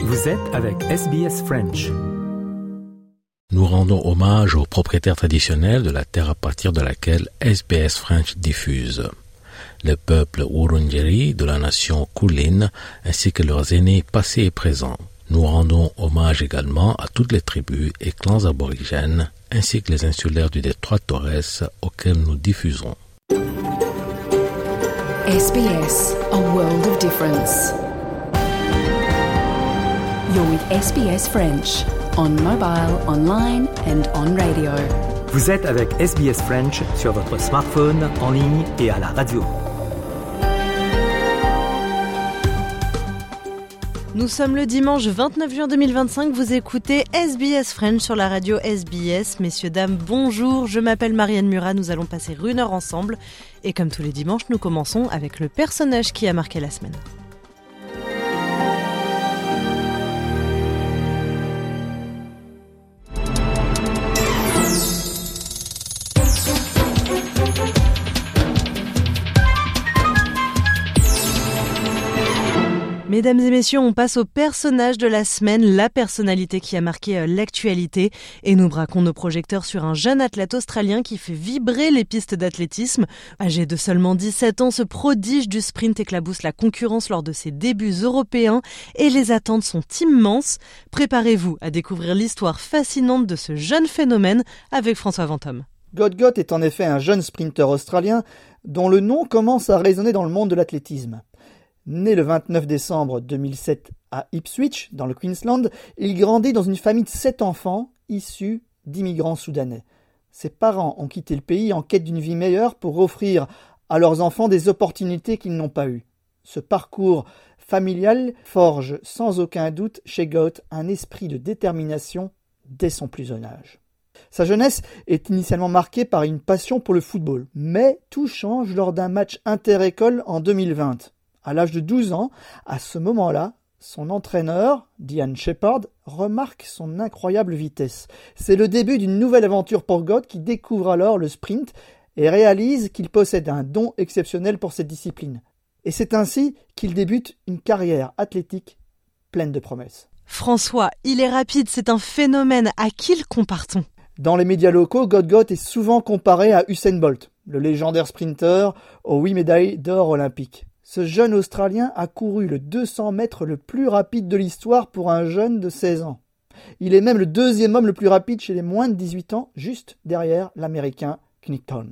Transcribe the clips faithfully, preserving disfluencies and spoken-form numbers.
Vous êtes avec S B S French. Nous rendons hommage aux propriétaires traditionnels de la terre à partir de laquelle S B S French diffuse. Le peuple Wurundjeri de la nation Kulin ainsi que leurs aînés passés et présents. Nous rendons hommage également à toutes les tribus et clans aborigènes ainsi que les insulaires du détroit Torres auxquels nous diffusons. S B S, a world of difference. You're with S B S French, on mobile, online and on radio. Vous êtes avec S B S French sur votre smartphone, en ligne et à la radio. Nous sommes le dimanche vingt-neuf juin deux mille vingt-cinq, vous écoutez S B S French sur la radio S B S. Messieurs, dames, bonjour, je m'appelle Marianne Murat, nous allons passer une heure ensemble. Et comme tous les dimanches, nous commençons avec le personnage qui a marqué la semaine. Mesdames et messieurs, on passe au personnage de la semaine, la personnalité qui a marqué l'actualité. Et nous braquons nos projecteurs sur un jeune athlète australien qui fait vibrer les pistes d'athlétisme. Âgé de seulement dix-sept ans, ce prodige du sprint éclabousse la concurrence lors de ses débuts européens et les attentes sont immenses. Préparez-vous à découvrir l'histoire fascinante de ce jeune phénomène avec François Vanthomme. Gott Gott est en effet un jeune sprinter australien dont le nom commence à résonner dans le monde de l'athlétisme. Né le vingt-neuf décembre deux mille sept à Ipswich, dans le Queensland, il grandit dans une famille de sept enfants issus d'immigrants soudanais. Ses parents ont quitté le pays en quête d'une vie meilleure pour offrir à leurs enfants des opportunités qu'ils n'ont pas eues. Ce parcours familial forge sans aucun doute chez Gott un esprit de détermination dès son plus jeune âge. Sa jeunesse est initialement marquée par une passion pour le football, mais tout change lors d'un match inter-école en deux mille vingt. À l'âge de douze ans, à ce moment-là, son entraîneur, Diane Shepherd, remarque son incroyable vitesse. C'est le début d'une nouvelle aventure pour Gott qui découvre alors le sprint et réalise qu'il possède un don exceptionnel pour cette discipline. Et c'est ainsi qu'il débute une carrière athlétique pleine de promesses. François, il est rapide, c'est un phénomène. À qui le compare-t-on ? Dans les médias locaux, Gott Gott est souvent comparé à Usain Bolt, le légendaire sprinter aux huit médailles d'or olympiques. Ce jeune Australien a couru le deux cents mètres le plus rapide de l'histoire pour un jeune de seize ans. Il est même le deuxième homme le plus rapide chez les moins de dix-huit ans, juste derrière l'Américain Knighton.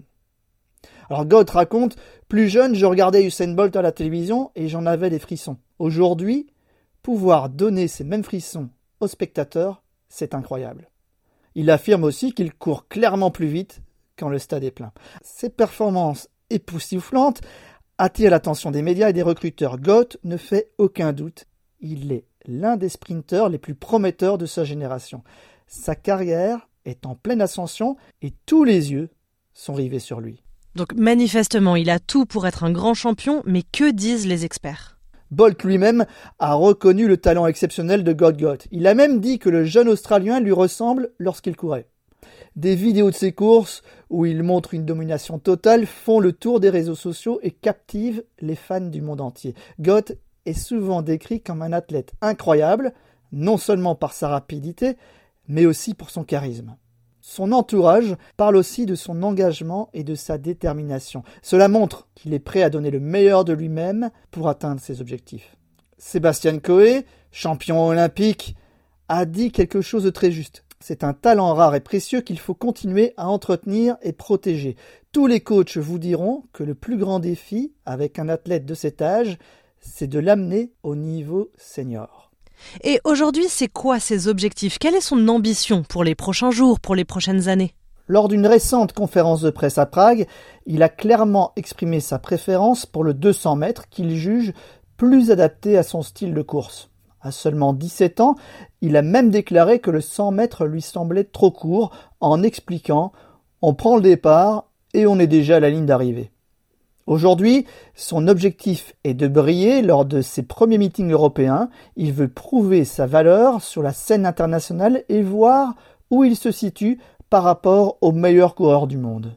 Alors Gott raconte, plus jeune, je regardais Usain Bolt à la télévision et j'en avais des frissons. Aujourd'hui, pouvoir donner ces mêmes frissons aux spectateurs, c'est incroyable. Il affirme aussi qu'il court clairement plus vite quand le stade est plein. Ses performances époustouflantes attire l'attention des médias et des recruteurs. Gott ne fait aucun doute. Il est l'un des sprinteurs les plus prometteurs de sa génération. Sa carrière est en pleine ascension et tous les yeux sont rivés sur lui. Donc manifestement, il a tout pour être un grand champion, mais que disent les experts ? Bolt lui-même a reconnu le talent exceptionnel de Gott Gott. Il a même dit que le jeune Australien lui ressemble lorsqu'il courait. Des vidéos de ses courses, où il montre une domination totale, font le tour des réseaux sociaux et captivent les fans du monde entier. Gott est souvent décrit comme un athlète incroyable, non seulement par sa rapidité, mais aussi pour son charisme. Son entourage parle aussi de son engagement et de sa détermination. Cela montre qu'il est prêt à donner le meilleur de lui-même pour atteindre ses objectifs. Sébastien Coe, champion olympique, a dit quelque chose de très juste. C'est un talent rare et précieux qu'il faut continuer à entretenir et protéger. Tous les coachs vous diront que le plus grand défi avec un athlète de cet âge, c'est de l'amener au niveau senior. Et aujourd'hui, c'est quoi ses objectifs ? Quelle est son ambition pour les prochains jours, pour les prochaines années ? Lors d'une récente conférence de presse à Prague, il a clairement exprimé sa préférence pour le deux cents mètres qu'il juge plus adapté à son style de course. À seulement dix-sept ans, il a même déclaré que le cent mètres lui semblait trop court en expliquant « On prend le départ et on est déjà à la ligne d'arrivée ». Aujourd'hui, son objectif est de briller lors de ses premiers meetings européens. Il veut prouver sa valeur sur la scène internationale et voir où il se situe par rapport aux meilleurs coureurs du monde.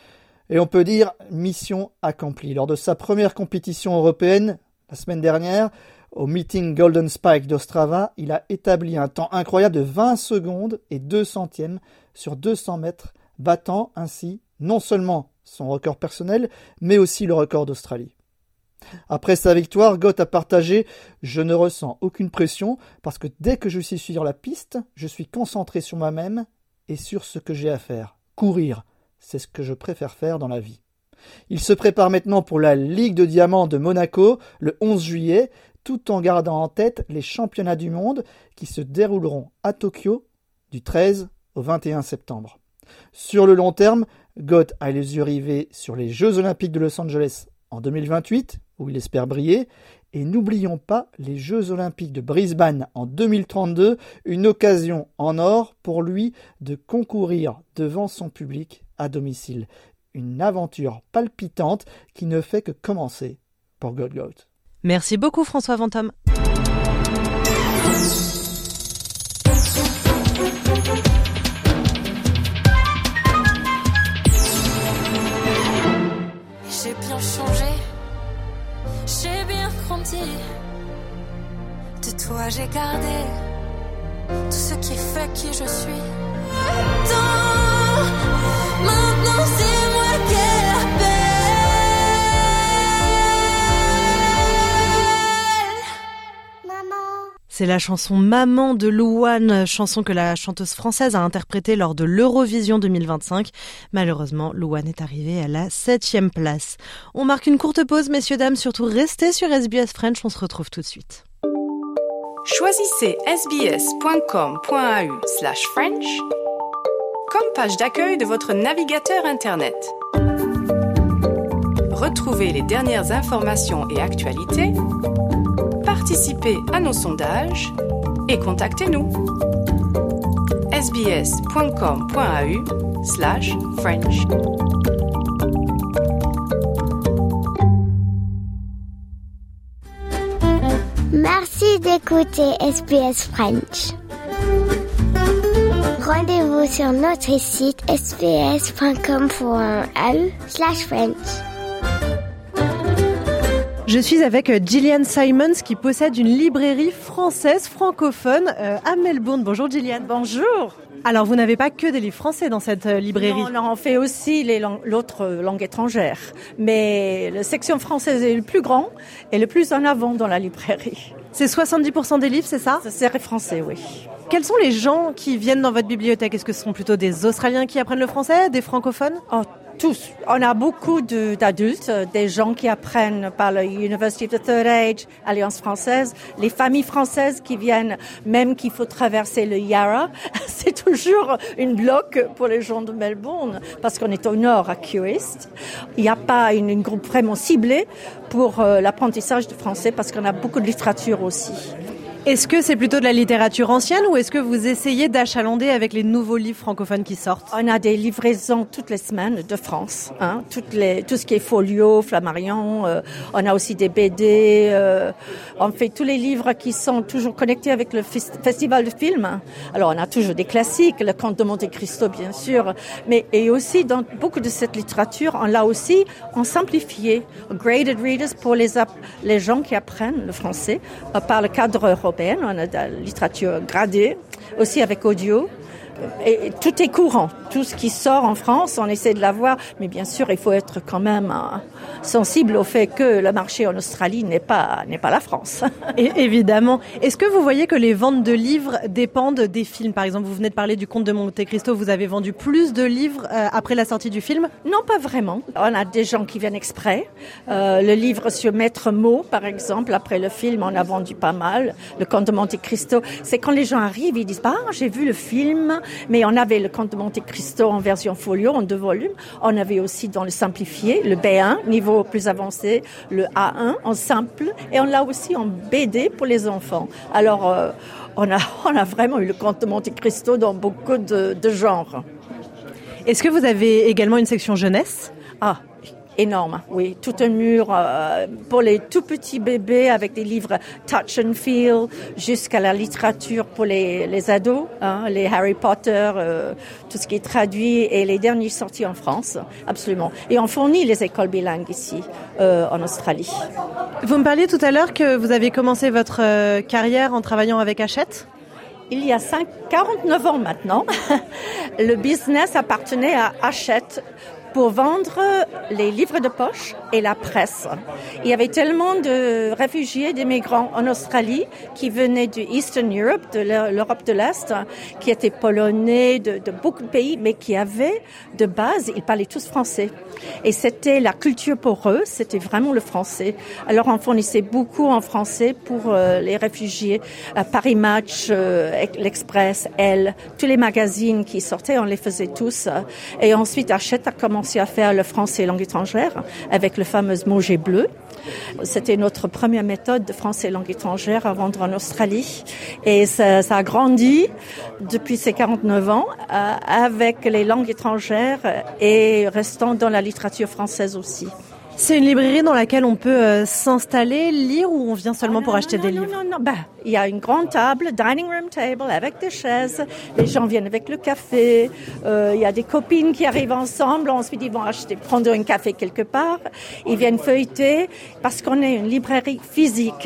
Et on peut dire mission accomplie. Lors de sa première compétition européenne, la semaine dernière, Au meeting Golden Spike d'Ostrava, il a établi un temps incroyable de vingt secondes et deux centièmes sur deux cents mètres, battant ainsi non seulement son record personnel, mais aussi le record d'Australie. Après sa victoire, Gott a partagé « Je ne ressens aucune pression parce que dès que je suis sur la piste, je suis concentré sur moi-même et sur ce que j'ai à faire. Courir, c'est ce que je préfère faire dans la vie. » Il se prépare maintenant pour la Ligue de Diamants de Monaco le onze juillet, tout en gardant en tête les championnats du monde qui se dérouleront à Tokyo du treize au vingt et un septembre. Sur le long terme, Gott a les yeux rivés sur les Jeux Olympiques de Los Angeles en deux mille vingt-huit, où il espère briller, et n'oublions pas les Jeux Olympiques de Brisbane en deux mille trente-deux, une occasion en or pour lui de concourir devant son public à domicile. Une aventure palpitante qui ne fait que commencer pour Gott Gott. Merci beaucoup François Ventom. J'ai bien changé, j'ai bien grandi. De toi j'ai gardé tout ce qui fait qui je suis. Tant, maintenant c'est moi qui ai la paix. C'est la chanson Maman de Louane, chanson que la chanteuse française a interprétée lors de l'Eurovision deux mille vingt-cinq. Malheureusement, Louane est arrivée à la septième place. On marque une courte pause, messieurs, dames, surtout restez sur S B S French, on se retrouve tout de suite. Choisissez sbs.com.au slash French comme page d'accueil de votre navigateur Internet. Retrouvez les dernières informations et actualités, participez à nos sondages et contactez-nous. sbs.com.au slash French. Merci d'écouter S B S French. Rendez-vous sur notre site sbs.com.au slash French. Je suis avec Gillian Simons qui possède une librairie française francophone euh, à Melbourne. Bonjour Gillian. Bonjour. Alors vous n'avez pas que des livres français dans cette euh, librairie. Non, non, on fait aussi les lang- l'autre langue étrangère. Mais la section française est le plus grand et le plus en avant dans la librairie. C'est soixante-dix pour cent des livres, c'est ça ? C'est français, oui. Quels sont les gens qui viennent dans votre bibliothèque ? Est-ce que ce sont plutôt des Australiens qui apprennent le français, des francophones ? Oh, tous. On a beaucoup de, d'adultes, des gens qui apprennent par la University of the Third Age, Alliance française, les familles françaises qui viennent, même qu'il faut traverser le Yarra. C'est toujours une bloc pour les gens de Melbourne, parce qu'on est au nord, à Kewist. Il n'y a pas une, une groupe vraiment ciblé pour euh, l'apprentissage de français, parce qu'on a beaucoup de littérature aussi. Est-ce que c'est plutôt de la littérature ancienne ou est-ce que vous essayez d'achalander avec les nouveaux livres francophones qui sortent ? On a des livraisons toutes les semaines de France, hein, toutes les, tout ce qui est Folio, Flammarion, euh, on a aussi des B D, euh, on fait tous les livres qui sont toujours connectés avec le fest- festival de films. Alors on a toujours des classiques, le Comte de Monte Cristo bien sûr, mais et aussi dans beaucoup de cette littérature, on l'a aussi en simplifié, graded readers pour les, ap- les gens qui apprennent le français euh, par le cadre européen. On a de la littérature gradée, aussi avec audio. Et tout est courant. Tout ce qui sort en France, on essaie de l'avoir. Mais bien sûr, il faut être quand même euh, sensible au fait que le marché en Australie n'est pas, n'est pas la France. Et évidemment. Est-ce que vous voyez que les ventes de livres dépendent des films ? Par exemple, vous venez de parler du Comte de Monte Cristo. Vous avez vendu plus de livres euh, après la sortie du film ? Non, pas vraiment. On a des gens qui viennent exprès. Euh, le livre sur Maître Mot, par exemple, après le film, on a vendu pas mal. Le Comte de Monte Cristo, c'est quand les gens arrivent, ils disent « Ah, j'ai vu le film ». Mais on avait le Comte de Monte Cristo en version folio, en deux volumes. On avait aussi dans le simplifié, le B un, niveau plus avancé, le A un en simple. Et on l'a aussi en B D pour les enfants. Alors, euh, on a, on a vraiment eu le Comte de Monte Cristo dans beaucoup de, de genres. Est-ce que vous avez également une section jeunesse ? Ah, Énorme, oui. Tout un mur euh, pour les tout petits bébés avec des livres touch and feel jusqu'à la littérature pour les, les ados, hein, les Harry Potter, euh, tout ce qui est traduit et les derniers sortis en France, absolument. Et on fournit les écoles bilingues ici, euh, en Australie. Vous me parliez tout à l'heure que vous avez commencé votre euh, carrière en travaillant avec Hachette. Il y a cinq, quarante-neuf ans maintenant, le business appartenait à Hachette pour vendre les livres de poche et la presse. Il y avait tellement de réfugiés, d'immigrants en Australie qui venaient du Eastern Europe, de l'Europe de l'Est, qui étaient polonais, de, de beaucoup de pays, mais qui avaient de base, ils parlaient tous français. Et c'était la culture pour eux, c'était vraiment le français. Alors on fournissait beaucoup en français pour euh, les réfugiés. Euh, Paris Match, euh, l'Express, Elle, tous les magazines qui sortaient, on les faisait tous. Et ensuite, Hachette a commencé à faire le français langue étrangère avec le fameux Mauger Bleu. C'était notre première méthode de français langue étrangère à vendre en Australie. Et ça, ça a grandi depuis ces quarante-neuf ans euh, avec les langues étrangères et restant dans la littérature française aussi. C'est une librairie dans laquelle on peut euh, s'installer, lire ou on vient seulement oh, pour non, acheter non, des non, livres? Non, non, non. Ben, il y a une grande table, dining room table, avec des chaises. Les gens viennent avec le café. Euh, il y a des copines qui arrivent ensemble. Ensuite, ils vont acheter, prendre un café quelque part. Ils viennent feuilleter parce qu'on est une librairie physique.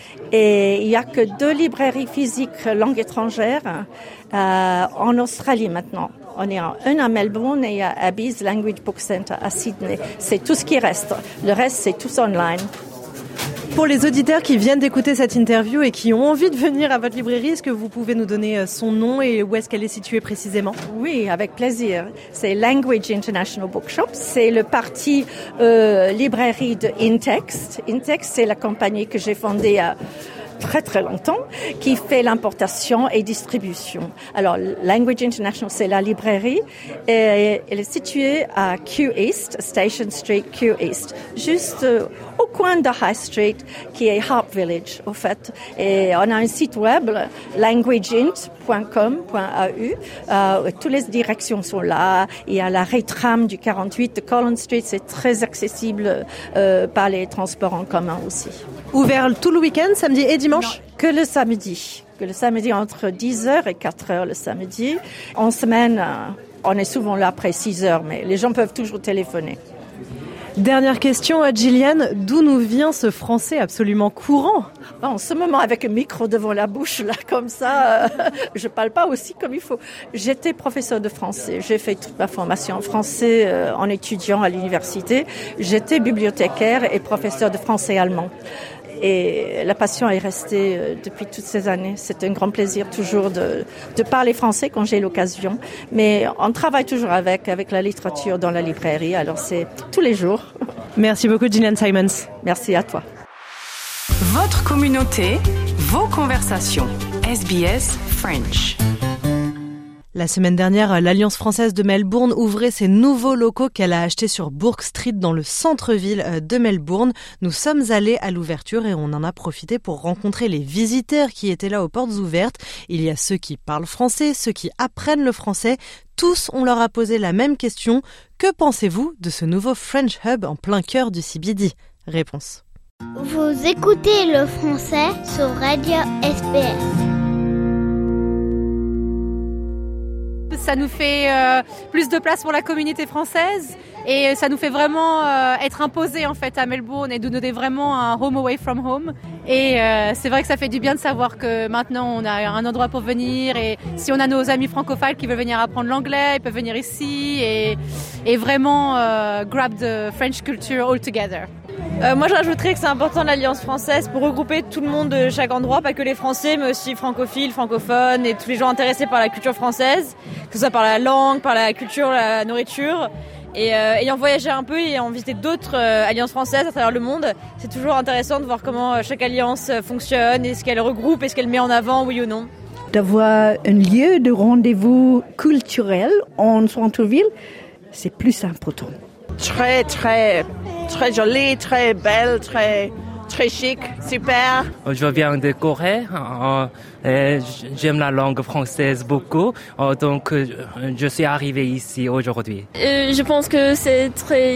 Et il n'y a que deux librairies physiques langue étrangère euh, en Australie maintenant. On est en un à Melbourne et à Abbey's Language Book Centre à Sydney. C'est tout ce qui reste. Le reste, c'est tout online. Pour les auditeurs qui viennent d'écouter cette interview et qui ont envie de venir à votre librairie, est-ce que vous pouvez nous donner son nom et où est-ce qu'elle est située précisément? Oui, avec plaisir. C'est Language International Bookshop. C'est le parti euh, librairie de InText. InText, c'est la compagnie que j'ai fondée à très très longtemps, qui fait l'importation et distribution. Alors, Language International, c'est la librairie et elle est située à Kew East, Station Street, Kew East, juste euh, au coin de High Street, qui est Harp Village, au fait. Et on a un site web, language int point com point a u. Euh, toutes les directions sont là. Il y a l'arrêt tram du quarante-huit de Collins Street, c'est très accessible euh, par les transports en commun aussi. Ouvert tout le week-end, samedi et dimanche? Non, que le samedi. Que le samedi entre dix heures et quatre heures le samedi. En semaine, on est souvent là après six heures, mais les gens peuvent toujours téléphoner. Dernière question à Gillian, d'où nous vient ce français absolument courant? En ce moment, avec un micro devant la bouche, là, comme ça, euh, je parle pas aussi comme il faut. J'étais professeur de français. J'ai fait toute ma formation en français euh, en étudiant à l'université. J'étais bibliothécaire et professeur de français allemand. Et la passion est restée euh, depuis toutes ces années. C'est un grand plaisir toujours de, de parler français quand j'ai l'occasion. Mais on travaille toujours avec, avec la littérature dans la librairie. Alors c'est tous les jours. Merci beaucoup, Gillian Simons. Merci à toi. Votre communauté, vos conversations. S B S French. La semaine dernière, l'Alliance française de Melbourne ouvrait ses nouveaux locaux qu'elle a achetés sur Bourke Street dans le centre-ville de Melbourne. Nous sommes allés à l'ouverture et on en a profité pour rencontrer les visiteurs qui étaient là aux portes ouvertes. Il y a ceux qui parlent français, ceux qui apprennent le français. Tous, on leur a posé la même question. Que pensez-vous de ce nouveau French Hub en plein cœur du C B D? Réponse. Vous écoutez le français sur Radio S B S. Ça nous fait euh, plus de place pour la communauté française et ça nous fait vraiment euh, être imposés en fait à Melbourne et de nous donner vraiment un home away from home. Et euh, c'est vrai que ça fait du bien de savoir que maintenant on a un endroit pour venir et si on a nos amis francophones qui veulent venir apprendre l'anglais, ils peuvent venir ici et, et vraiment euh, grab the French culture all together. Euh, moi je rajouterais que c'est important l'Alliance française pour regrouper tout le monde de chaque endroit, pas que les Français mais aussi francophiles, francophones et tous les gens intéressés par la culture française, que ce soit par la langue, par la culture, la nourriture. Et euh, ayant voyagé un peu et ayant visité d'autres euh, alliances françaises à travers le monde, c'est toujours intéressant de voir comment euh, chaque alliance euh, fonctionne, est-ce qu'elle regroupe, est-ce qu'elle met en avant, oui ou non. D'avoir un lieu de rendez-vous culturel en centre-ville, c'est plus important. Très, très, très jolie, très belle, très, très chic, super. Je viens de Corée. Euh, j'aime la langue française beaucoup. Donc, je suis arrivé ici aujourd'hui. Euh, je pense que c'est très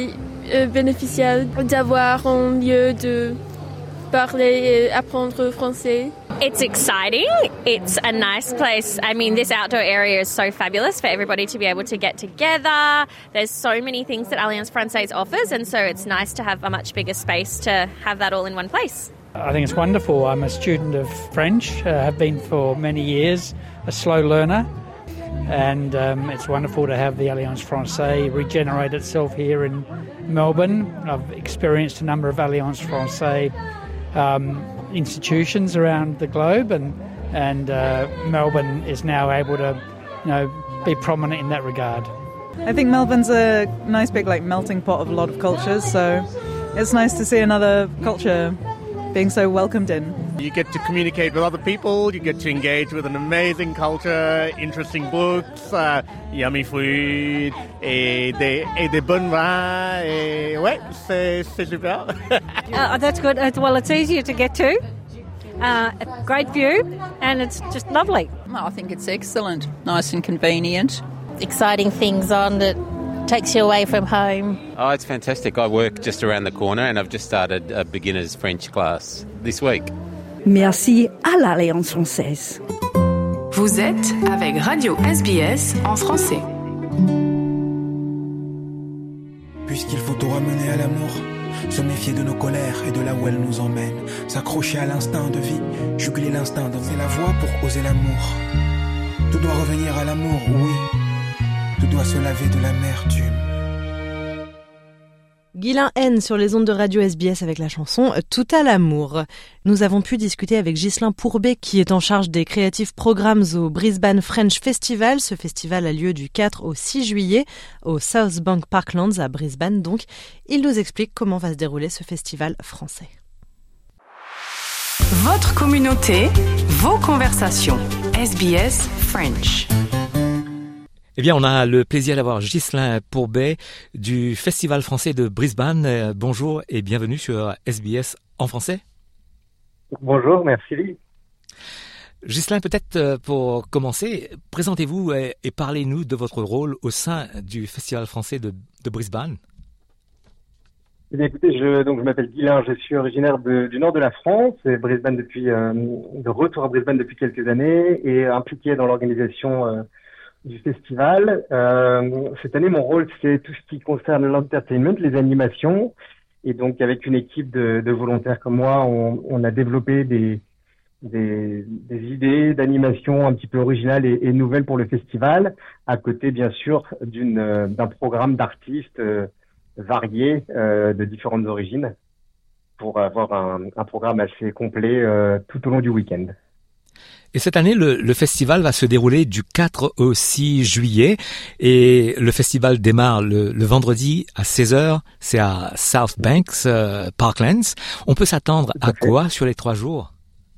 euh, bénéficiel d'avoir un lieu de parler et apprendre français. It's exciting. It's a nice place. I mean, this outdoor area is so fabulous for everybody to be able to get together. There's so many things that Alliance Française offers, and so it's nice to have a much bigger space to have that all in one place. I think it's wonderful. I'm a student of French, uh, have been for many years, a slow learner, and um, it's wonderful to have the Alliance Française regenerate itself here in Melbourne. I've experienced a number of Alliance Française um, institutions around the globe, and and uh, Melbourne is now able to, you know, be prominent in that regard. I think Melbourne's a nice big like melting pot of a lot of cultures, so it's nice to see another culture being so welcomed in. You get to communicate with other people, you get to engage with an amazing culture, interesting books, uh, yummy food, et des, et des bonnes vins, et ouais, c'est, c'est super. uh, that's good. Well, it's easier to get to, uh, a great view, and it's just lovely. I think it's excellent, nice and convenient. Exciting things on that takes you away from home. Oh, it's fantastic. I work just around the corner and I've just started a beginner's French class this week. Merci à l'Alliance Française. Vous êtes avec Radio S B S en français. Puisqu'il faut tout ramener à l'amour, se méfier de nos colères et de là où elles nous emmènent, s'accrocher à l'instinct de vie, juguler l'instinct, donner la voix pour oser l'amour. Tout doit revenir à l'amour, oui. Tout doit se laver de l'amertume. Guylain N sur les ondes de Radio S B S avec la chanson Tout à l'amour. Nous avons pu discuter avec Ghislain Pourbet qui est en charge des Creative Programs au Brisbane French Festival. Ce festival a lieu du quatre au six juillet au South Bank Parklands à Brisbane. Donc, il nous explique comment va se dérouler ce festival français. Votre communauté, vos conversations. S B S French. Eh bien, on a le plaisir d'avoir Ghislain Pourbet du Festival français de Brisbane. Euh, bonjour et bienvenue sur S B S en français. Bonjour, merci Lee. Ghislain, peut-être pour commencer, présentez-vous et, et parlez-nous de votre rôle au sein du Festival français de, de Brisbane. Eh bien, écoutez, je, donc, je m'appelle Guylain, je suis originaire de, du nord de la France, et Brisbane depuis, euh, de retour à Brisbane depuis quelques années et impliqué dans l'organisation euh, du festival. Euh, cette année, mon rôle, c'est tout ce qui concerne l'entertainment, les animations. Et donc, avec une équipe de, de volontaires comme moi, on, on a développé des, des, des idées d'animation un petit peu originales et, et nouvelles pour le festival, à côté, bien sûr, d'une, d'un programme d'artistes euh, variés euh, de différentes origines pour avoir un, un programme assez complet euh, tout au long du week-end. Et cette année, le, le festival va se dérouler du quatre au six juillet et le festival démarre le, le vendredi à seize heures. C'est à South Banks euh, Parklands. On peut s'attendre à, à quoi sur les trois jours?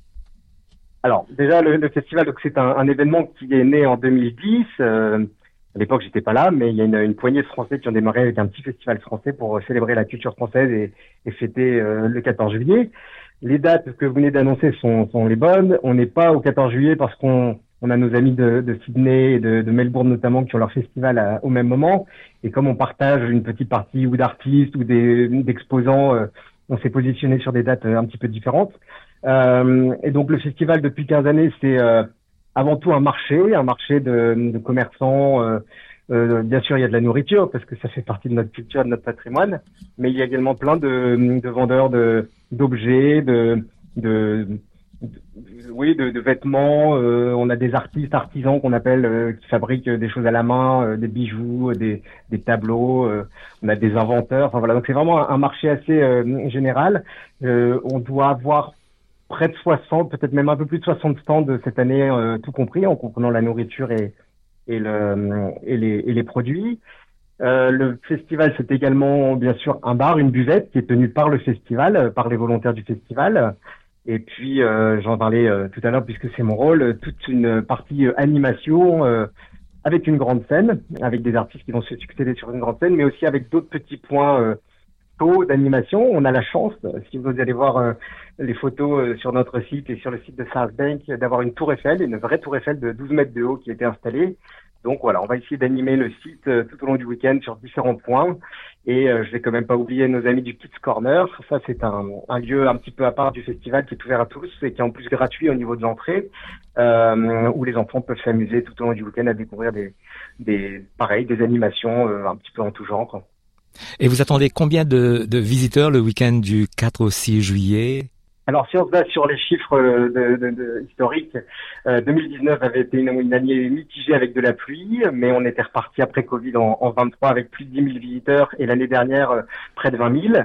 Alors, déjà, le, le festival, donc c'est un, un événement qui est né en deux mille dix. Euh, à l'époque, j'étais pas là, mais il y a une, une poignée de Français qui ont démarré avec un petit festival français pour célébrer la culture française et, et fêter euh, le quatorze juillet. Les dates que vous venez d'annoncer sont, sont les bonnes. On n'est pas au quatorze juillet parce qu'on on a nos amis de, de Sydney et de, de Melbourne notamment qui ont leur festival à, au même moment. Et comme on partage une petite partie ou d'artistes ou des, d'exposants, euh, on s'est positionné sur des dates un petit peu différentes. Euh, et donc le festival depuis quinze années, c'est euh, avant tout un marché, un marché de, de commerçants. Euh, euh, bien sûr, il y a de la nourriture parce que ça fait partie de notre culture, de notre patrimoine. Mais il y a également plein de, de vendeurs de d'objets, de, de, de, oui, de, de vêtements. Euh, on a des artistes, artisans qu'on appelle, euh, qui fabriquent des choses à la main, euh, des bijoux, des, des tableaux. Euh, on a des inventeurs. Enfin voilà, donc c'est vraiment un, un marché assez euh, général. Euh, on doit avoir près de soixante, peut-être même un peu plus de soixante stands de cette année, euh, tout compris, en comprenant la nourriture et, et, le, et, les, et les produits. Euh, le festival, c'est également, bien sûr, un bar, une buvette qui est tenue par le festival, euh, par les volontaires du festival. Et puis, euh, j'en parlais euh, tout à l'heure puisque c'est mon rôle, toute une partie euh, animation euh, avec une grande scène, avec des artistes qui vont se succéder sur une grande scène, mais aussi avec d'autres petits points euh, tôt d'animation. On a la chance, si vous allez voir euh, les photos euh, sur notre site et sur le site de South Bank, d'avoir une tour Eiffel, une vraie tour Eiffel de douze mètres de haut qui a été installée, Donc voilà, on va essayer d'animer le site euh, tout au long du week-end sur différents points. Et euh, je vais quand même pas oublier nos amis du Kids Corner. Ça, c'est un, un lieu un petit peu à part du festival qui est ouvert à tous et qui est en plus gratuit au niveau de l'entrée, euh, où les enfants peuvent s'amuser tout au long du week-end à découvrir des, des pareil, des animations euh, un petit peu en tout genre, quoi. Et vous attendez combien de, de visiteurs le week-end du quatre au six juillet? Alors, si on se base sur les chiffres de, de, de, historiques, euh, deux mille dix-neuf avait été une, une année mitigée avec de la pluie, mais on était reparti après Covid en, en vingt-trois avec plus de dix mille visiteurs et l'année dernière euh, près de vingt mille.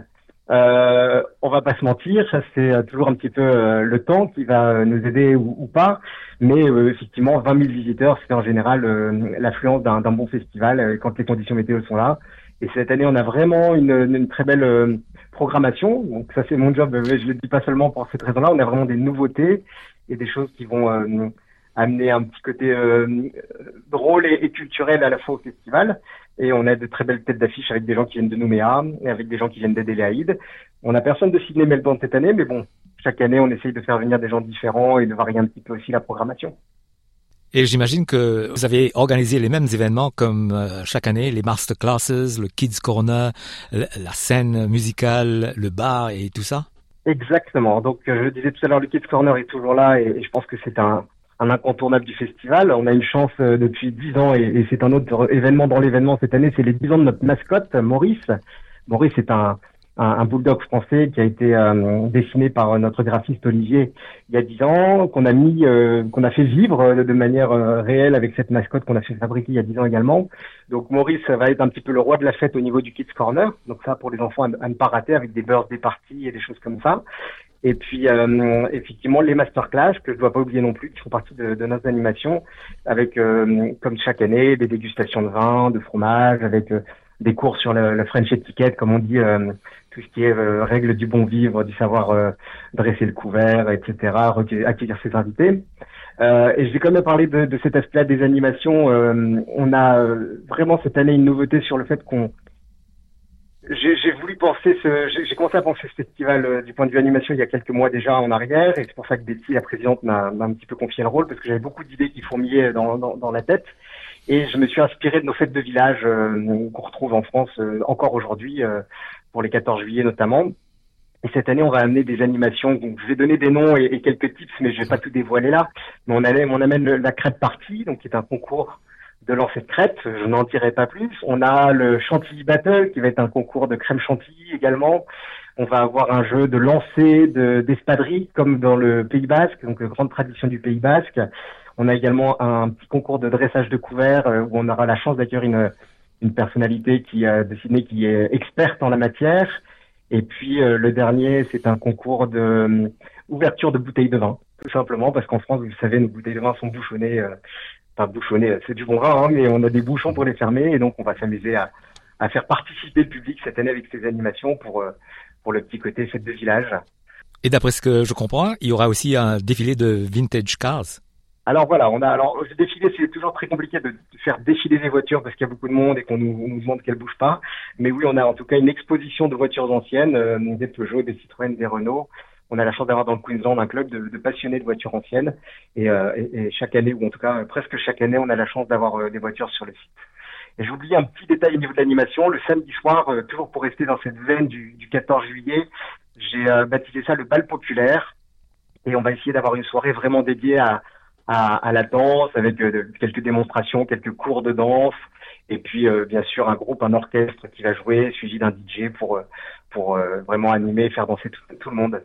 Euh, on va pas se mentir, ça c'est toujours un petit peu euh, le temps qui va nous aider ou, ou pas, mais euh, effectivement vingt mille visiteurs, c'est en général euh, l'affluence d'un, d'un bon festival euh, quand les conditions météo sont là. Et cette année, on a vraiment une, une très belle euh, programmation. Donc ça, c'est mon job. Je le dis pas seulement pour cette raison-là. On a vraiment des nouveautés et des choses qui vont euh, amener un petit côté euh, drôle et, et culturel à la fois au festival. Et on a de très belles têtes d'affiche avec des gens qui viennent de Nouméa et avec des gens qui viennent d'Adélaïde. On a personne de Sydney Melbourne cette année, mais bon, chaque année, on essaye de faire venir des gens différents et de varier un petit peu aussi la programmation. Et j'imagine que vous avez organisé les mêmes événements comme euh, chaque année, les masterclasses, le Kids Corner, la scène musicale, le bar et tout ça? Exactement. Donc, euh, je disais tout à l'heure, le Kids Corner est toujours là et, et je pense que c'est un, un incontournable du festival. On a une chance euh, depuis dix ans et, et c'est un autre événement dans l'événement cette année, c'est les dix ans de notre mascotte, Maurice. Maurice est un... un, un bulldog français qui a été euh, dessiné par notre graphiste Olivier il y a dix ans, qu'on a mis, euh, qu'on a fait vivre euh, de manière euh, réelle avec cette mascotte qu'on a fait fabriquer il y a dix ans également. Donc Maurice va être un petit peu le roi de la fête au niveau du Kids Corner. Donc ça, pour les enfants à, à ne pas rater, avec des birthday parties et des choses comme ça. Et puis euh, effectivement les masterclass que je dois pas oublier non plus, qui font partie de, de notre animation, avec euh, comme chaque année des dégustations de vin, de fromage, avec euh, des cours sur le, le French etiquette, comme on dit, euh, tout ce qui est euh, règles du bon vivre, du savoir euh, dresser le couvert, et cetera, recueillir, accueillir ses invités. Euh, et je vais quand même parler de, de cet aspect-là des animations. Euh, on a euh, vraiment cette année une nouveauté sur le fait qu'on J'ai, j'ai voulu penser ce, j'ai, j'ai commencé à penser ce festival euh, du point de vue animation il y a quelques mois déjà en arrière, et c'est pour ça que Betty, la présidente, m'a, m'a un petit peu confié le rôle, parce que j'avais beaucoup d'idées qui fourmillaient dans, dans, dans la tête, et je me suis inspiré de nos fêtes de village euh, qu'on retrouve en France euh, encore aujourd'hui, euh, pour les quatorze juillet notamment. Et cette année, on va amener des animations. Donc, je vais donner des noms et, et quelques tips, mais je vais pas tout dévoiler là. Mais on amène, on amène le, la crêpe party, donc qui est un concours de lancer de crêpes, je n'en dirai pas plus. On a le Chantilly Battle, qui va être un concours de crème chantilly également. On va avoir un jeu de lancer de, d'espadrilles, comme dans le Pays Basque, donc grande tradition du Pays Basque. On a également un petit concours de dressage de couverts, euh, où on aura la chance d'accueillir une, une personnalité qui a dessiné, qui est experte en la matière. Et puis euh, le dernier, c'est un concours de euh, ouverture de bouteilles de vin, tout simplement, parce qu'en France, vous le savez, nos bouteilles de vin sont bouchonnées. Euh, Enfin, bouchonner, c'est du bon vin, hein, mais on a des bouchons pour les fermer, et donc on va s'amuser à, à faire participer le public cette année avec ces animations pour, pour le petit côté fête de village. Et d'après ce que je comprends, il y aura aussi un défilé de vintage cars. Alors voilà, on a, alors, le défilé, c'est toujours très compliqué de, de faire défiler des voitures parce qu'il y a beaucoup de monde et qu'on nous, on nous demande qu'elles bougent pas. Mais oui, on a en tout cas une exposition de voitures anciennes, euh, des Peugeot, des Citroën, des Renault. On a la chance d'avoir dans le Queensland un club de, de passionnés de voitures anciennes, et, euh, et, et chaque année, ou en tout cas presque chaque année, on a la chance d'avoir euh, des voitures sur le site. Et j'oublie un petit détail au niveau de l'animation. Le samedi soir, euh, toujours pour rester dans cette veine du, du quatorze juillet, j'ai euh, baptisé ça le bal populaire, et on va essayer d'avoir une soirée vraiment dédiée à, à, à la danse, avec euh, quelques démonstrations, quelques cours de danse, et puis euh, bien sûr un groupe, un orchestre qui va jouer, suivi d'un D J pour, pour euh, vraiment animer et faire danser tout, tout le monde.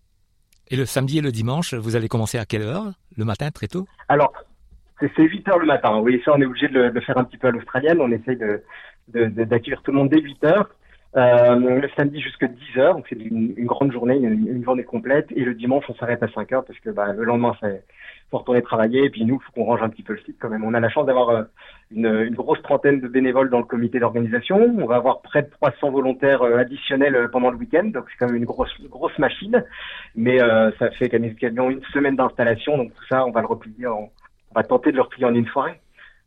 Et le samedi et le dimanche, vous allez commencer à quelle heure? Le matin, très tôt? Alors, c'est, c'est huit heures le matin. Oui, ça, on est obligé de le, de le faire un petit peu à l'australienne. On essaye de, de, de, d'accueillir tout le monde dès huit heures. Euh, le samedi jusqu'à dix heures. Donc, c'est une, une grande journée, une, une journée complète. Et le dimanche, on s'arrête à cinq heures parce que, bah, le lendemain, c'est, faut retourner travailler. Et puis, nous, il faut qu'on range un petit peu le site quand même. On a la chance d'avoir euh, une, une grosse trentaine de bénévoles dans le comité d'organisation. On va avoir près de trois cents volontaires euh, additionnels euh, pendant le week-end. Donc, c'est quand même une grosse, grosse machine. Mais euh, ça fait quand même quasiment une semaine d'installation. Donc, tout ça, on va le replier en, on va tenter de le replier en une soirée.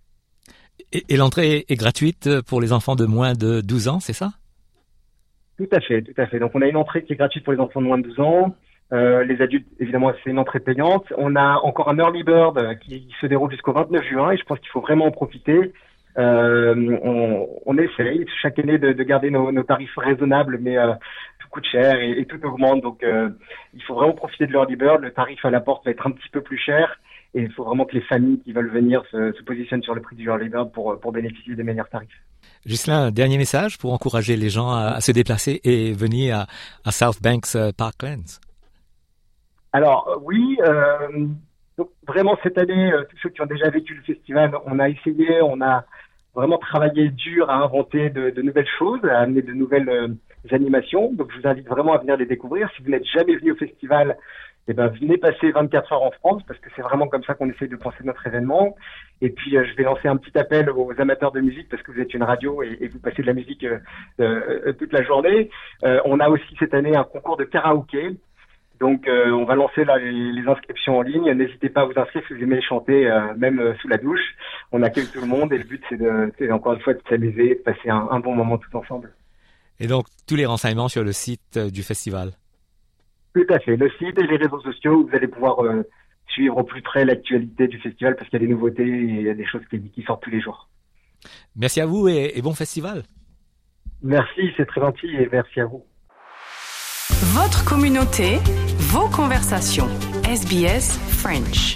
Et, et l'entrée est gratuite pour les enfants de moins de douze ans, c'est ça? Tout à fait, tout à fait. Donc, on a une entrée qui est gratuite pour les enfants de moins de douze ans. Euh, les adultes, évidemment, c'est une entrée payante. On a encore un early bird qui se déroule jusqu'au vingt-neuf juin et je pense qu'il faut vraiment en profiter. Euh, on, on essaye chaque année de, de garder nos, nos tarifs raisonnables, mais euh, tout coûte cher et, et tout augmente. Donc, euh, il faut vraiment profiter de l'early bird. Le tarif à la porte va être un petit peu plus cher et il faut vraiment que les familles qui veulent venir se, se positionnent sur le prix du early bird pour, pour bénéficier des meilleurs tarifs. Ghislain, un dernier message pour encourager les gens à, à se déplacer et venir à, à South Banks uh, Parklands. Alors oui, euh, donc vraiment cette année, euh, tous ceux qui ont déjà vécu le festival, on a essayé, on a vraiment travaillé dur à inventer de, de nouvelles choses, à amener de nouvelles euh, animations. Donc je vous invite vraiment à venir les découvrir. Si vous n'êtes jamais venu au festival, eh ben venez passer vingt-quatre heures en France parce que c'est vraiment comme ça qu'on essaye de penser notre événement. Et puis euh, je vais lancer un petit appel aux amateurs de musique parce que vous êtes une radio et, et vous passez de la musique euh, euh, toute la journée. Euh, on a aussi cette année un concours de karaoké. Donc, euh, on va lancer là, les, les inscriptions en ligne. N'hésitez pas à vous inscrire si vous aimez chanter, euh, même euh, sous la douche. On accueille tout le monde et le but, c'est, de, c'est encore une fois de s'amuser, de passer un, un bon moment tous ensemble. Et donc, tous les renseignements sur le site du festival. Tout à fait. Le site et les réseaux sociaux, vous allez pouvoir euh, suivre au plus près l'actualité du festival parce qu'il y a des nouveautés et il y a des choses qui, qui sortent tous les jours. Merci à vous et, et bon festival. Merci, c'est très gentil et merci à vous. Votre communauté, vos conversations. S B S French.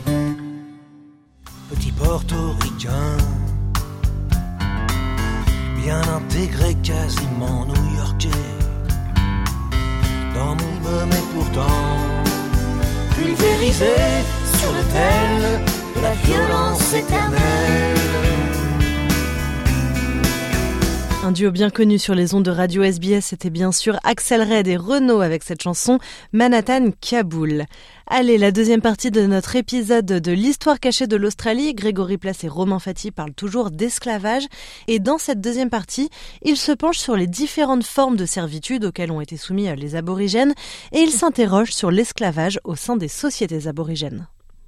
Petit portoricain, bien intégré, quasiment new-yorkais. Dans mon immeuble, mais pourtant pulvérisé sur l'autel de la violence éternelle. Un duo bien connu sur les ondes de radio S B S, c'était bien sûr Axel Red et Renaud avec cette chanson Manhattan Kaboul. Allez, la deuxième partie de notre épisode de l'histoire cachée de l'Australie. Grégory Place et Romain Fati parlent toujours d'esclavage. Et dans cette deuxième partie, ils se penchent sur les différentes formes de servitude auxquelles ont été soumis les aborigènes et ils s'interrogent sur l'esclavage au sein des sociétés aborigènes.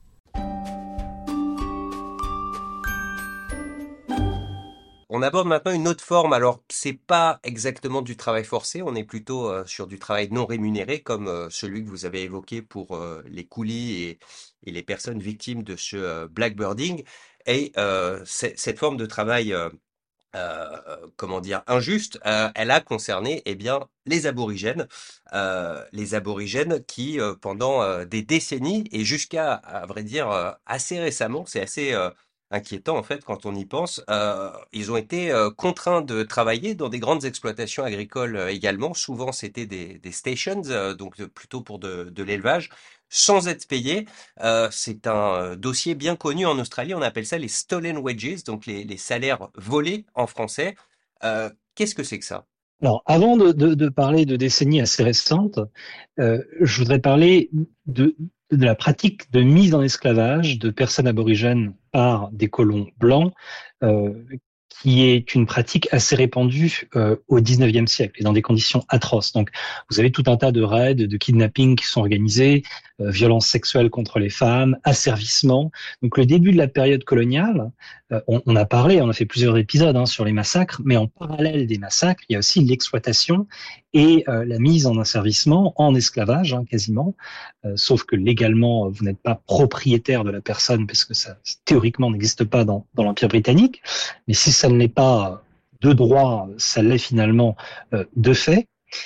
On aborde maintenant une autre forme. Alors, c'est pas exactement du travail forcé, on est plutôt euh, sur du travail non rémunéré, comme euh, celui que vous avez évoqué pour euh, les coulis et, et les personnes victimes de ce euh, blackbirding. Et euh, cette forme de travail, euh, euh, comment dire, injuste, euh, elle a concerné, eh bien, les aborigènes, euh, les aborigènes qui, euh, pendant euh, des décennies et jusqu'à, à vrai dire, euh, assez récemment, c'est assez euh, inquiétant en fait quand on y pense. Euh, ils ont été euh, contraints de travailler dans des grandes exploitations agricoles euh, également. Souvent c'était des, des stations, euh, donc de, plutôt pour de, de l'élevage, sans être payés. Euh, c'est un euh, dossier bien connu en Australie. On appelle ça les stolen wages, donc les, les salaires volés en français. Euh, qu'est-ce que c'est que ça ? Alors, avant de, de, de parler de décennies assez récentes, euh, je voudrais parler de de la pratique de mise en esclavage de personnes aborigènes par des colons blancs, euh, qui est une pratique assez répandue euh, au dix-neuvième siècle et dans des conditions atroces. Donc, vous avez tout un tas de raids, de kidnappings qui sont organisés, euh, violences sexuelles contre les femmes, asservissement. Donc, le début de la période coloniale, euh, on, on a parlé, on a fait plusieurs épisodes hein, sur les massacres, mais en parallèle des massacres, il y a aussi l'exploitation et euh, la mise en asservissement, en esclavage hein, quasiment, euh, sauf que légalement, vous n'êtes pas propriétaire de la personne parce que ça théoriquement n'existe pas dans, dans l'Empire britannique, mais si ça ne l'est pas de droit, ça l'est finalement euh, de fait.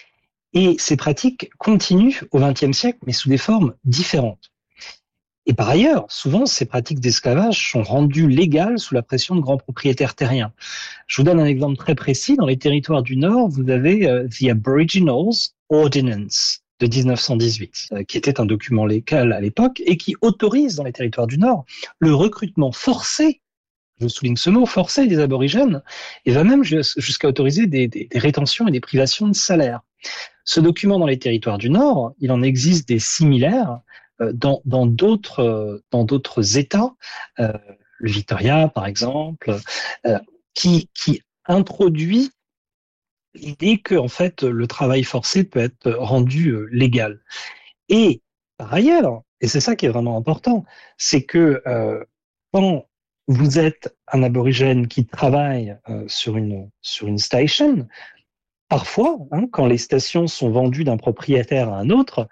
Et ces pratiques continuent au vingtième siècle, mais sous des formes différentes. Et par ailleurs, souvent, ces pratiques d'esclavage sont rendues légales sous la pression de grands propriétaires terriens. Je vous donne un exemple très précis. Dans les territoires du Nord, vous avez euh, The Aboriginals Ordinance de dix-neuf cent dix-huit, euh, qui était un document légal à l'époque et qui autorise dans les territoires du Nord le recrutement forcé, je souligne ce mot, forcé des aborigènes, et va même jusqu'à autoriser des, des, des rétentions et des privations de salaire. Ce document dans les territoires du Nord, il en existe des similaires dans dans d'autres dans d'autres États, euh, le Victoria par exemple, euh, qui qui introduit l'idée que en fait le travail forcé peut être rendu euh, légal. Et par ailleurs, et c'est ça qui est vraiment important, c'est que euh, quand vous êtes un aborigène qui travaille euh, sur une sur une station, parfois, hein, quand les stations sont vendues d'un propriétaire à un autre,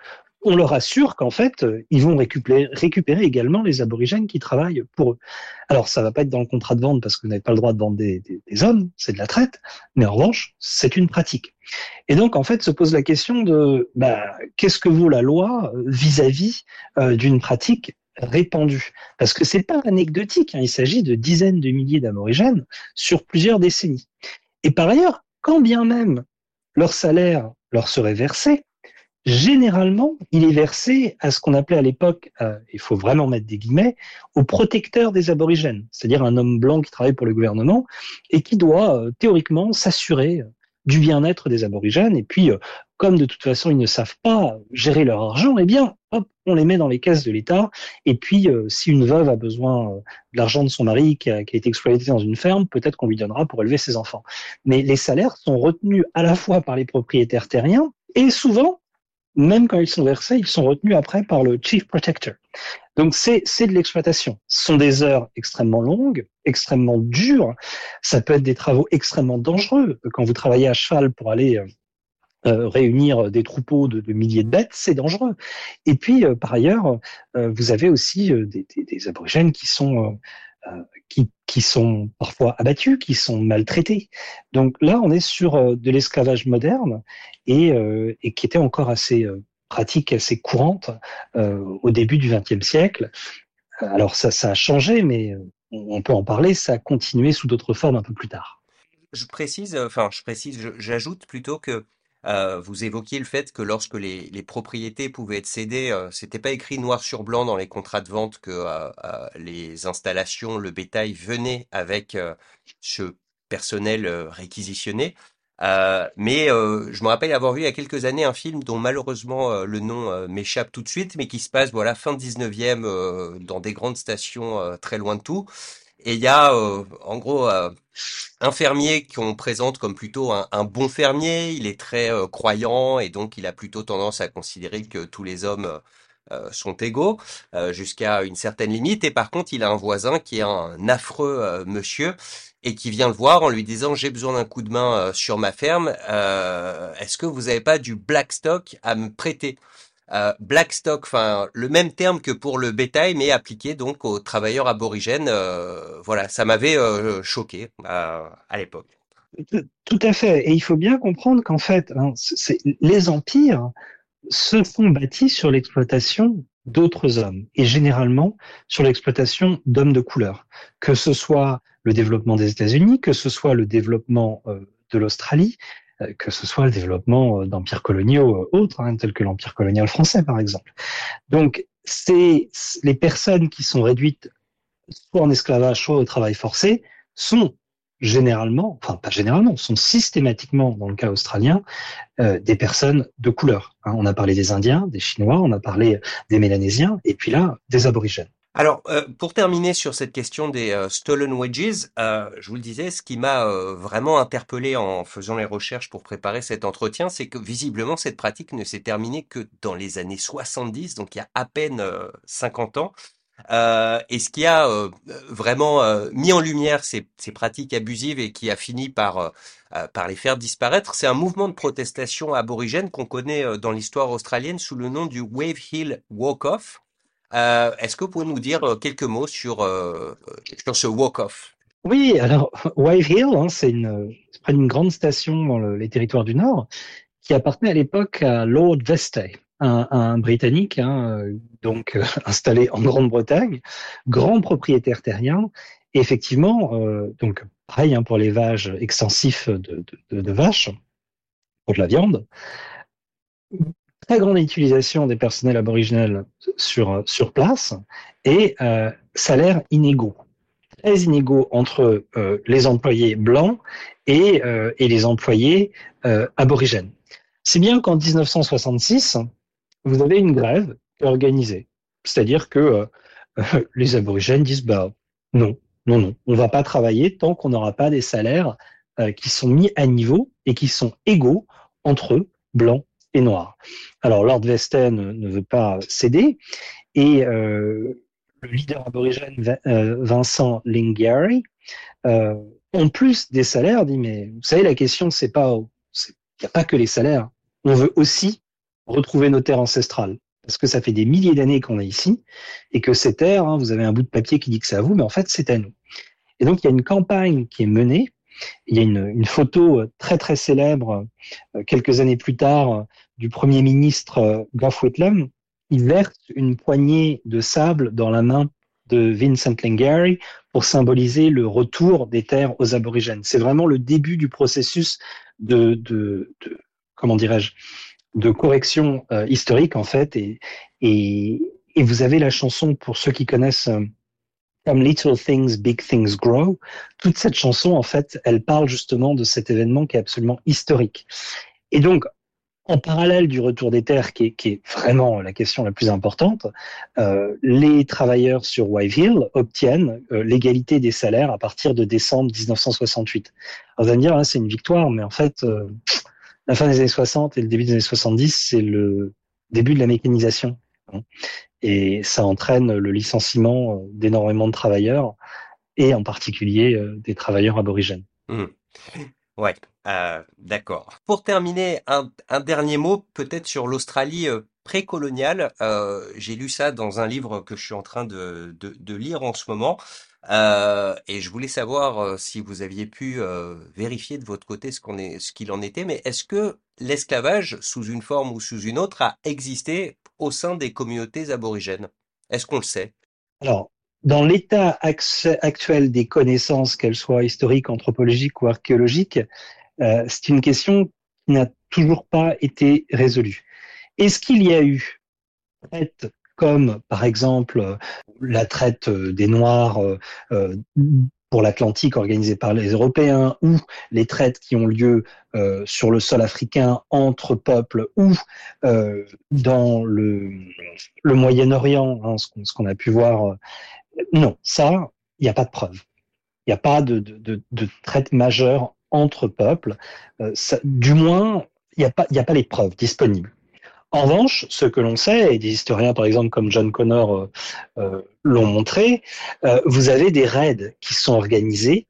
on leur assure qu'en fait, ils vont récupérer, récupérer également les aborigènes qui travaillent pour eux. Alors, ça va pas être dans le contrat de vente parce que vous n'avez pas le droit de vendre des, des, des hommes, c'est de la traite, mais en revanche, c'est une pratique. Et donc, en fait, se pose la question de bah, qu'est-ce que vaut la loi vis-à-vis euh, d'une pratique répandue? Parce que c'est pas anecdotique, hein, il s'agit de dizaines de milliers d'aborigènes sur plusieurs décennies. Et par ailleurs, quand bien même leur salaire leur serait versé, généralement, il est versé à ce qu'on appelait à l'époque, euh, il faut vraiment mettre des guillemets, au protecteur des aborigènes, c'est-à-dire un homme blanc qui travaille pour le gouvernement et qui doit euh, théoriquement s'assurer du bien-être des aborigènes. Et puis, euh, comme de toute façon ils ne savent pas gérer leur argent, eh bien, hop, on les met dans les caisses de l'État. Et puis, euh, si une veuve a besoin euh, de l'argent de son mari qui a, qui a été exploité dans une ferme, peut-être qu'on lui donnera pour élever ses enfants. Mais les salaires sont retenus à la fois par les propriétaires terriens et souvent, même quand ils sont versés, ils sont retenus après par le Chief Protector. Donc c'est c'est de l'exploitation. Ce sont des heures extrêmement longues, extrêmement dures. Ça peut être des travaux extrêmement dangereux. Quand vous travaillez à cheval pour aller euh, réunir des troupeaux de, de milliers de bêtes, c'est dangereux. Et puis euh, par ailleurs, euh, vous avez aussi euh, des, des, des aborigènes qui sont euh, euh, qui qui sont parfois abattus, qui sont maltraités. Donc là, on est sur euh, de l'esclavage moderne et, euh, et qui était encore assez euh, pratique, assez courante euh, au début du vingtième siècle. Alors ça, ça a changé, mais on peut en parler, ça a continué sous d'autres formes un peu plus tard. Je précise, enfin je précise, je- j'ajoute plutôt que euh, vous évoquiez le fait que lorsque les, les propriétés pouvaient être cédées, euh, c'était pas écrit noir sur blanc dans les contrats de vente que euh, euh, les installations, le bétail venait avec euh, ce personnel euh, réquisitionné. Euh, mais euh, je me rappelle avoir vu il y a quelques années un film dont malheureusement euh, le nom euh, m'échappe tout de suite, mais qui se passe voilà fin dix-neuvième euh, dans des grandes stations euh, très loin de tout. Et il y a euh, en gros euh, un fermier qu'on présente comme plutôt un, un bon fermier. Il est très euh, croyant et donc il a plutôt tendance à considérer que tous les hommes euh, euh, sont égaux euh, jusqu'à une certaine limite. Et par contre, il a un voisin qui est un affreux euh, monsieur et qui vient le voir en lui disant j'ai besoin d'un coup de main euh, sur ma ferme. Euh, est-ce que vous avez pas du black stock à me prêter? Euh, black stock, enfin le même terme que pour le bétail, mais appliqué donc aux travailleurs aborigènes. Euh, voilà, ça m'avait euh, choqué euh, à l'époque. Tout tout à fait. Et il faut bien comprendre qu'en fait, hein, c'est, les empires se sont bâtis sur l'exploitation d'autres hommes et généralement sur l'exploitation d'hommes de couleur, que ce soit le développement des États-Unis, que ce soit le développement euh, de l'Australie, euh, que ce soit le développement euh, d'empires coloniaux euh, autres, hein, tels que l'empire colonial français par exemple. Donc, c'est les personnes qui sont réduites soit en esclavage, soit au travail forcé, sont généralement, enfin pas généralement, sont systématiquement, dans le cas australien, euh, des personnes de couleur. Hein, on a parlé des Indiens, des Chinois, on a parlé des Mélanésiens, et puis là, des Aborigènes. Alors, euh, pour terminer sur cette question des euh, stolen wages, euh, je vous le disais, ce qui m'a euh, vraiment interpellé en faisant les recherches pour préparer cet entretien, c'est que visiblement cette pratique ne s'est terminée que dans les années soixante-dix, donc il y a à peine euh, cinquante ans. Euh, et ce qui a euh, vraiment euh, mis en lumière ces, ces pratiques abusives et qui a fini par, euh, euh, par les faire disparaître, c'est un mouvement de protestation aborigène qu'on connaît euh, dans l'histoire australienne sous le nom du Wave Hill Walk-Off. Euh, est-ce que vous pouvez nous dire euh, quelques mots sur, euh, sur ce walk-off? Oui, alors Wave Hill, hein, c'est une, c'est près d'une grande station dans le- les territoires du Nord qui appartenait à l'époque à Lord Vestey, un, un Britannique, hein, euh, donc euh, installé en Grande-Bretagne, grand propriétaire terrien. Et effectivement, euh, donc pareil hein, pour l'élevage extensif de, de, de, de vaches pour de la viande. Très grande utilisation des personnels aborigènes sur sur place et euh, salaires inégaux, très inégaux entre euh, les employés blancs et euh, et les employés euh, aborigènes. C'est bien qu'en dix-neuf cent soixante-six, vous avez une grève qui est organisée, c'est-à-dire que euh, euh, les aborigènes disent bah non, non, non, on va pas travailler tant qu'on n'aura pas des salaires euh, qui sont mis à niveau et qui sont égaux entre eux, blancs et noirs. Alors Lord Vestey ne, ne veut pas céder et euh, le leader aborigène Va- euh, Vincent Lingiari, euh, en plus des salaires, dit mais vous savez la question c'est pas, il n'y a pas que les salaires, on veut aussi retrouver nos terres ancestrales. parce que ça fait des milliers d'années qu'on est ici, et que ces terres, hein, vous avez un bout de papier qui dit que c'est à vous, mais en fait, c'est à nous. Et donc, il y a une campagne qui est menée. Il y a une, une photo très, très célèbre, euh, quelques années plus tard, euh, du Premier ministre euh, Gough Whitlam. Il verse une poignée de sable dans la main de Vincent Lingiari pour symboliser le retour des terres aux aborigènes. C'est vraiment le début du processus de, de, de comment dirais-je, de correction euh, historique, en fait. Et, et, et vous avez la chanson, pour ceux qui connaissent... Euh, Comme Little Things, Big Things Grow. Toute cette chanson, en fait, elle parle justement de cet événement qui est absolument historique. Et donc, en parallèle du retour des terres, qui est, qui est vraiment la question la plus importante, euh, les travailleurs sur Wave Hill obtiennent euh, l'égalité des salaires à partir de décembre dix-neuf cent soixante-huit. Alors, vous allez me dire, hein, c'est une victoire, mais en fait, euh, la fin des années soixante et le début des années soixante-dix, c'est le début de la mécanisation. Hein. Et ça entraîne le licenciement d'énormément de travailleurs, et en particulier euh, des travailleurs aborigènes. Mmh. Ouais, euh, d'accord. Pour terminer, un, un dernier mot peut-être sur l'Australie euh, précoloniale. Euh, j'ai lu ça dans un livre que je suis en train de, de, de lire en ce moment. Euh, et je voulais savoir euh, si vous aviez pu euh, vérifier de votre côté ce qu'on est, ce qu'il en était. Mais est-ce que l'esclavage, sous une forme ou sous une autre, a existé au sein des communautés aborigènes? Est-ce qu'on le sait? Alors, dans l'état actuel des connaissances, qu'elles soient historiques, anthropologiques ou archéologiques, euh, c'est une question qui n'a toujours pas été résolue. Est-ce qu'il y a eu traite comme, par exemple, la traite des Noirs euh, pour l'Atlantique organisée par les Européens, ou les traites qui ont lieu euh, sur le sol africain entre peuples, ou euh, dans le, le Moyen-Orient, hein, ce, qu'on, ce qu'on a pu voir. Non, ça, il n'y a pas de preuve. Il n'y a pas de, de, de, de traite majeure entre peuples. Euh, ça, du moins, il n'y a pas, il n'y a pas les preuves disponibles. En revanche, ce que l'on sait, et des historiens par exemple comme John Connor euh, euh, l'ont montré, euh, vous avez des raids qui sont organisés.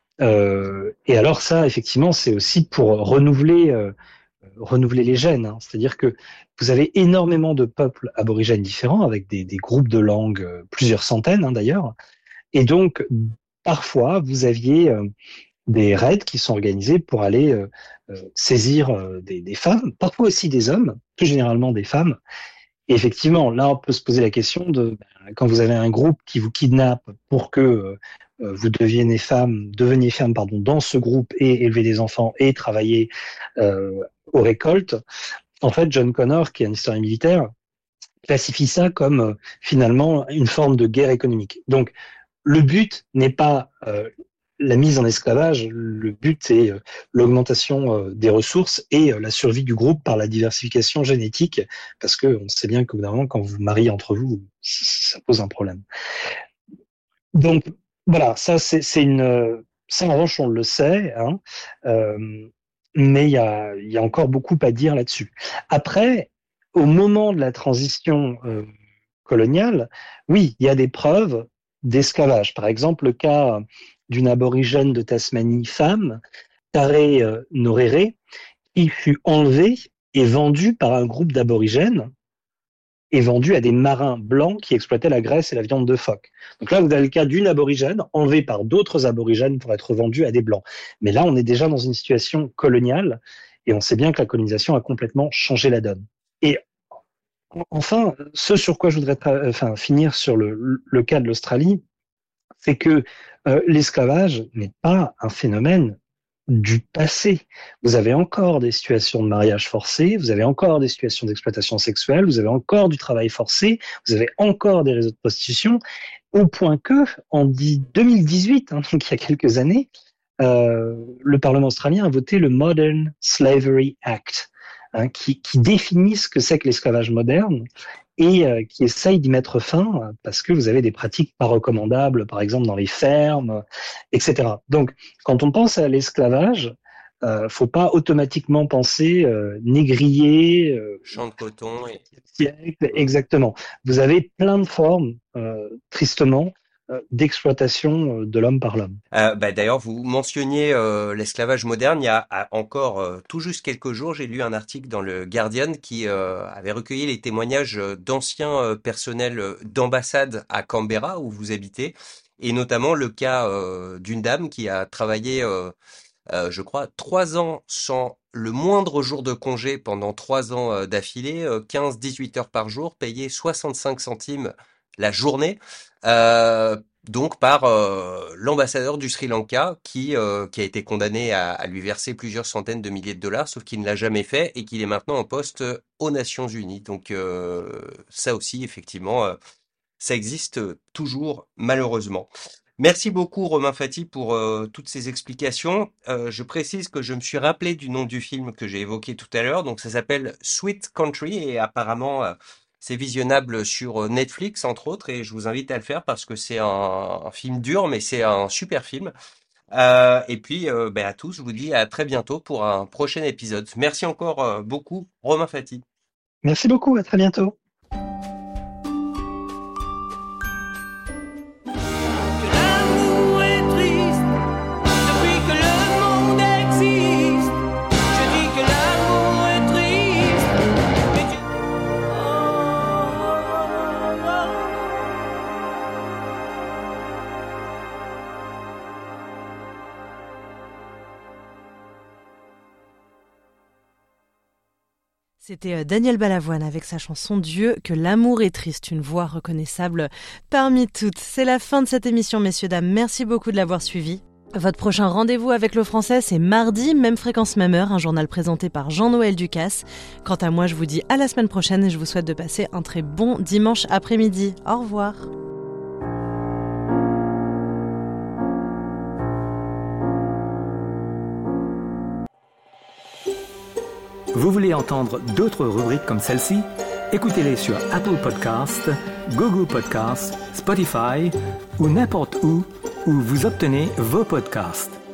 Euh, et alors ça, effectivement, c'est aussi pour renouveler, euh, renouveler les gènes. Hein. C'est-à-dire que vous avez énormément de peuples aborigènes différents, avec des, des groupes de langues, euh, plusieurs centaines hein, d'ailleurs. Et donc, parfois, vous aviez euh, des raids qui sont organisés pour aller euh, euh, saisir euh, des, des femmes, parfois aussi des hommes, plus généralement des femmes. Et effectivement, là, on peut se poser la question de ben, quand vous avez un groupe qui vous kidnappe pour que euh, vous deveniez femme, deveniez femme, pardon, dans ce groupe et élever des enfants et travailler euh, aux récoltes. En fait, John Connor, qui est un historien militaire, classifie ça comme euh, finalement une forme de guerre économique. Donc, le but n'est pas euh, la mise en esclavage, le but c'est euh, l'augmentation euh, des ressources et euh, la survie du groupe par la diversification génétique, parce que on sait bien qu'au bout d'un moment, quand vous vous mariez entre vous, ça pose un problème. Donc voilà, ça c'est, c'est une, ça en revanche on le sait, hein, euh, mais il y a, il y a encore beaucoup à dire là-dessus. Après, au moment de la transition euh, coloniale, oui, il y a des preuves d'esclavage. Par exemple, le cas d'une aborigène de Tasmanie, femme, Taré euh, Norere, qui fut enlevée et vendue par un groupe d'aborigènes et vendue à des marins blancs qui exploitaient la graisse et la viande de phoque. Donc là, vous avez le cas d'une aborigène enlevée par d'autres aborigènes pour être vendue à des blancs. Mais là, on est déjà dans une situation coloniale et on sait bien que la colonisation a complètement changé la donne. Et enfin, ce sur quoi je voudrais enfin, finir sur le, le cas de l'Australie, c'est que euh, l'esclavage n'est pas un phénomène du passé. Vous avez encore des situations de mariage forcé, vous avez encore des situations d'exploitation sexuelle, vous avez encore du travail forcé, vous avez encore des réseaux de prostitution, au point que, en deux mille dix-huit, hein, donc il y a quelques années, euh, le Parlement australien a voté le Modern Slavery Act, hein, qui, qui définit ce que c'est que l'esclavage moderne et euh, qui essaye d'y mettre fin parce que vous avez des pratiques pas recommandables, par exemple dans les fermes, et cetera. Donc, quand on pense à l'esclavage, euh, faut pas automatiquement penser euh, négrier, euh, champ de coton. Et... Exactement. Vous avez plein de formes, euh, tristement, euh, d'exploitation de l'homme par l'homme. Euh, bah, d'ailleurs, vous mentionniez euh, l'esclavage moderne. Il y a a encore euh, tout juste quelques jours, j'ai lu un article dans le Guardian qui euh, avait recueilli les témoignages d'anciens euh, personnels d'ambassade à Canberra, où vous habitez, et notamment le cas euh, d'une dame qui a travaillé, euh, euh, je crois, trois ans sans le moindre jour de congé pendant trois ans euh, d'affilée, euh, quinze à dix-huit heures par jour, payé soixante-cinq centimes la journée. Euh, donc par euh, l'ambassadeur du Sri Lanka qui euh, qui a été condamné à, à lui verser plusieurs centaines de milliers de dollars, sauf qu'il ne l'a jamais fait et qu'il est maintenant en poste aux Nations Unies. Donc euh, ça aussi, effectivement, euh, ça existe toujours, malheureusement. Merci beaucoup Romain Fati pour euh, toutes ces explications. Euh, je précise que je me suis rappelé du nom du film que j'ai évoqué tout à l'heure. Donc ça s'appelle Sweet Country et apparemment euh, c'est visionnable sur Netflix, entre autres, et je vous invite à le faire parce que c'est un, un film dur, mais c'est un super film. Euh, et puis, euh, ben à tous, je vous dis à très bientôt pour un prochain épisode. Merci encore euh, beaucoup, Romain Fati. Merci beaucoup, à très bientôt. C'était Daniel Balavoine avec sa chanson Dieu que l'amour est triste, une voix reconnaissable parmi toutes. C'est la fin de cette émission, messieurs, dames. Merci beaucoup de l'avoir suivi. Votre prochain rendez-vous avec le français, c'est mardi, même fréquence, même heure, un journal présenté par Jean-Noël Ducasse. Quant à moi, je vous dis à la semaine prochaine et je vous souhaite de passer un très bon dimanche après-midi. Au revoir. Vous voulez entendre d'autres rubriques comme celle-ci? Écoutez-les sur Apple Podcasts, Google Podcasts, Spotify ou n'importe où où vous obtenez vos podcasts.